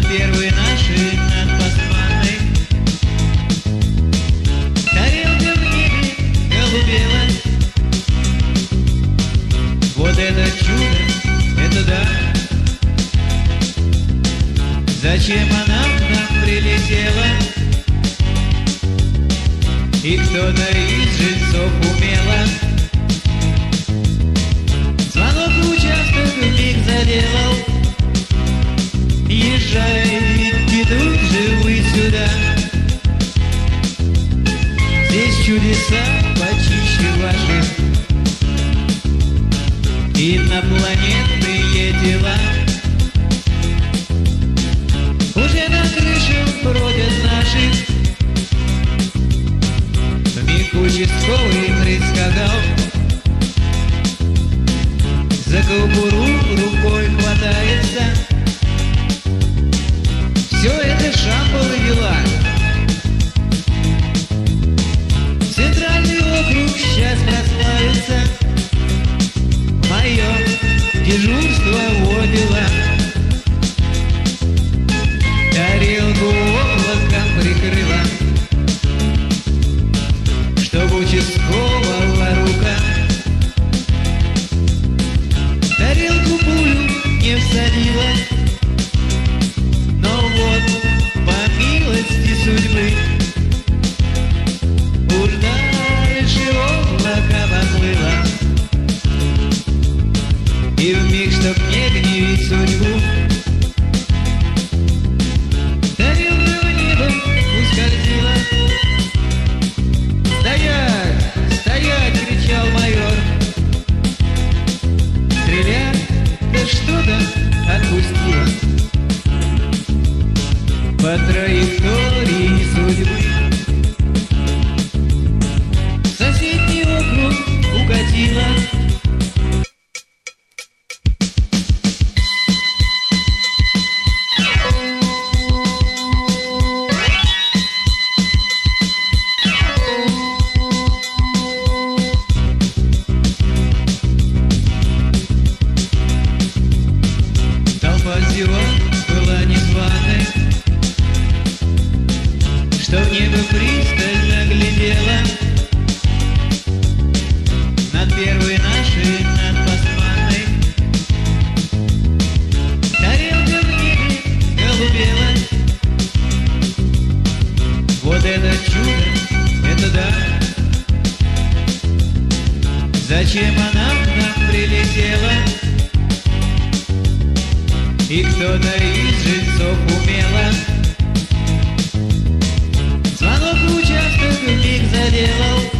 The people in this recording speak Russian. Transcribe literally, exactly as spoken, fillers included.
первой нашей, над Басманной. Тарелка в небе голубела. Вот это чудо, это да. Зачем она к нам прилетела? И кто-то из жильцов умело звонок в участок вмиг заделал. Езжайте тут же вы сюда. Здесь чудеса почище ваших, инопланетные дела. Уже на крыше бродят наших. Вмиг участковый прискакал, за кобуру рукой хватается. Все это шампалы дела. Центральный округ сейчас прославится. Мое дежурство водила. Тарелку облаком прикрыла, чтоб участкового рука тарелку пулю не всадила. Но вот, по милости судьбы, уж дальше облака поплыла. И вмиг, чтоб не гневить судьбу, тарелка в небо ускользила. «Стоять! Стоять!» — кричал майор. Стрелять? Да что-то отпустило по траектории судьбы. В соседний округ укатила. Была незваной, что в небо пристально глядела. Над первой нашей, над Басманной. Тарелка в небе голубела. Вот это чудо, это да. Зачем она к нам прилетела? И кто-то из жильцов умело звонок в участок вмиг заделал.